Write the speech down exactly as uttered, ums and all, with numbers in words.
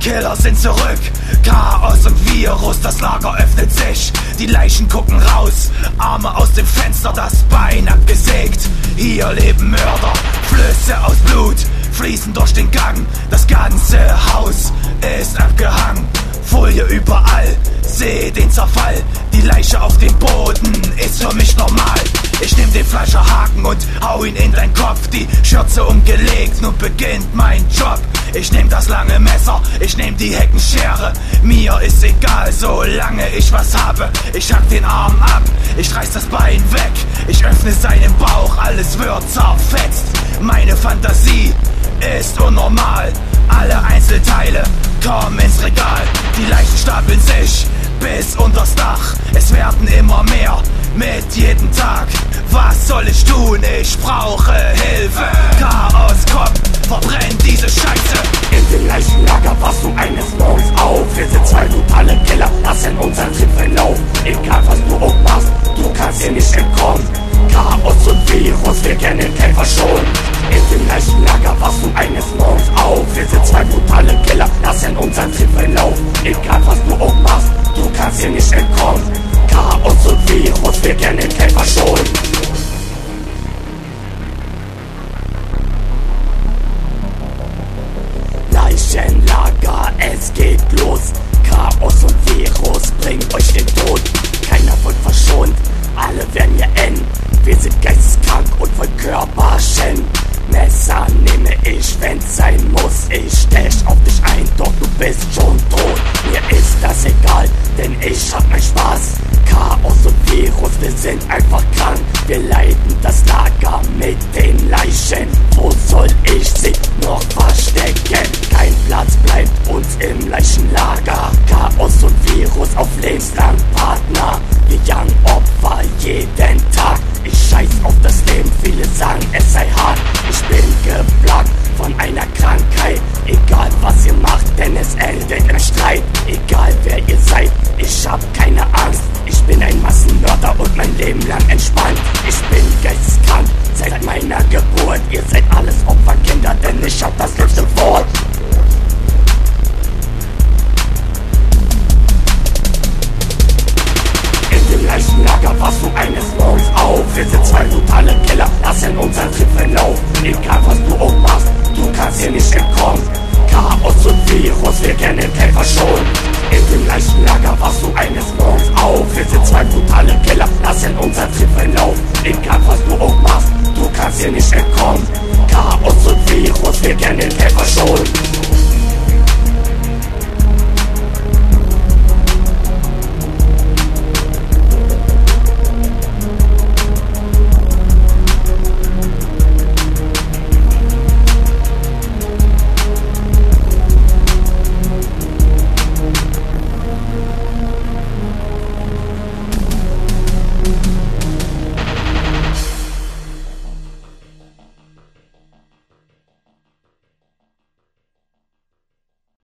Killer sind zurück, Chaos und Virus, das Lager öffnet sich. Die Leichen gucken raus, Arme aus dem Fenster, das Bein abgesägt. Hier leben Mörder, Flüsse aus Blut fließen durch den Gang. Das ganze Haus ist abgehangen, Folie überall, seh den Zerfall. Die Leiche auf dem Boden ist für mich normal. Ich nehm den Fleischerhaken und hau ihn in dein Kopf. Die Schürze umgelegt, nun beginnt mein Job. Ich nehm das lange Messer, ich nehm die Heckenschere. Mir ist egal, solange ich was habe. Ich hack den Arm ab, ich reiß das Bein weg. Ich öffne seinen Bauch, alles wird zerfetzt. Meine Fantasie ist unnormal. Alle Einzelteile kommen ins Regal. Die Leichen stapeln sich bis unters Dach. Es werden immer mehr mit jedem Tag. Was soll ich tun? Ich brauche Hilfe. Chaos kommt, verbrennt diese Scheiße. In dem Leichenlager wachst du eines Morgens auf. Wir sind zwei brutale Killer, lassen unseren Trieb verlaufen. Egal was du auch machst, du kannst hier nicht entkommen. Chaos und Virus, wir kennen kein Verschonen. In dem Leichenlager wachst du eines Morgens auf. Wir sind zwei brutale Killer, lassen unseren Trieb verlaufen. Egal was du auch machst, du kannst hier nicht entkommen. Chaos und Virus, wir kennen kein Verschonen. Leichenlager, es geht los. Chaos und Virus bringt euch den Tod. Keiner wird verschont, alle werden hier enden. Wir sind geisteskrank und voll Körperchen. Messer nehme ich, wenn's sein muss. Ich stech auf dich ein, doch du bist schon tot. Mir ist das egal, denn ich hab mein Spaß. Chaos und Virus, wir sind einfach krank. Wir leiten das Lager mit den Leichen. Wo soll ich sie noch verstecken? Kein Platz bleibt uns im Leichenlager. Chaos und Virus auf lebenslang Partner. Wir jagen Opfer jeden Tag. Ich scheiß auf das Leben, viele sagen es sei hart. Ich bin geplagt von einer Krankheit. Egal was ihr macht, denn es endet im Streit. Egal wer ihr seid, ich hab keine Angst. Ich bin ein Massenmörder und mein Leben lang entspannt.